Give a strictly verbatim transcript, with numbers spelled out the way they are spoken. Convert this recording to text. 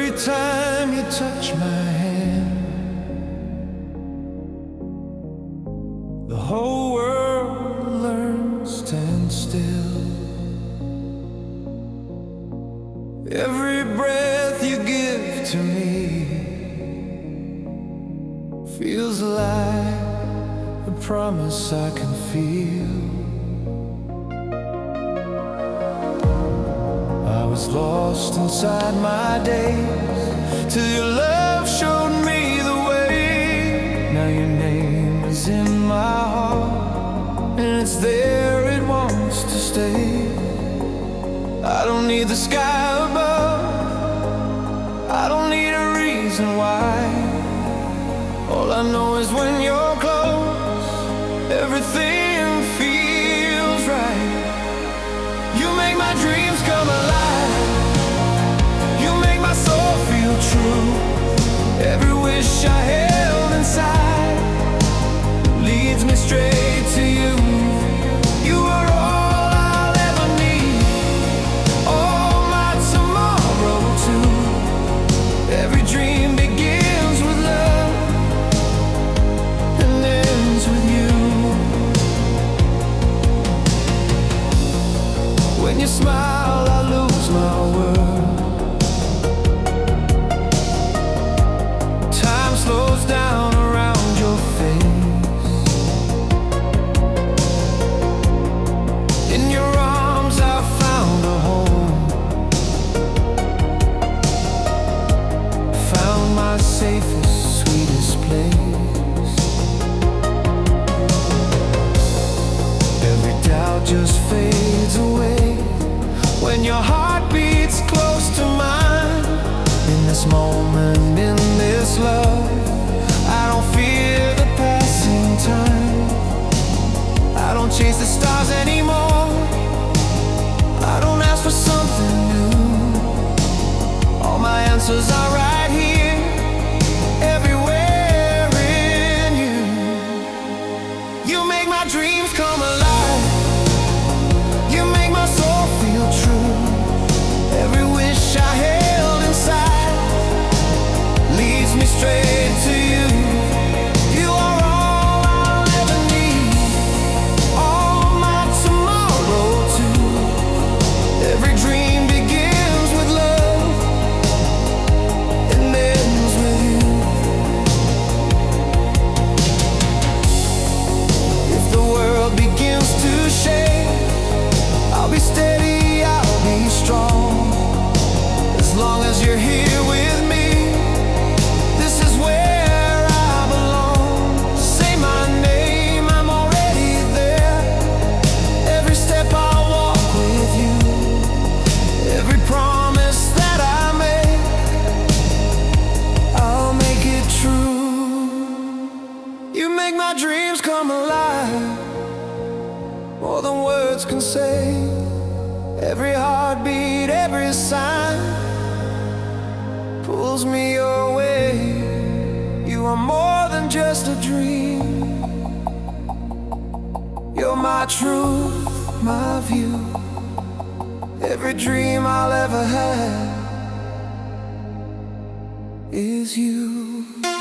Every time you touch my hand, the whole world learns to stand still. Every breath you give to me feels like a promise I can feel. I was lost inside my days till your love showed me the way. Now your name is in my heart, and it's there, it wants to stay. I don't need the sky above, I don't need a reason why. All I know is when you're close, everything feels right. You make my dreams come alive, you make my soul feel true. Every wish I held inside leads me straight to you. You are all I'll ever need, all my tomorrow too. Every dream begins with love and ends with you. When you smile, I lose my world. Time slows down around your face. In your arms I found a home, found my safest, sweetest place. Every doubt just fades away when your heart beats close to mine. In this moment, in this love, I don't fear the passing time. I don't chase the stars anymore, I don't ask for something new. All my answers are right here, everywhere in you. You make my dreams come alive, you make my soul feel true. Every wish I held inside leads me straight to you. You are all I'll ever need, all my tomorrow too. Every dream begins with love and ends with you. If the world begins to shake, I'll be steady, I'll be strong. As long as you're here with me, this is where I belong. Say my name, I'm already there. Every step I walk with you, every promise that I make, I'll make it true. You make my dreams come alive, more than words can say. Every heartbeat, every sign pulls me your way. You are more than just a dream, you're my truth, my view. Every dream I'll ever have is you.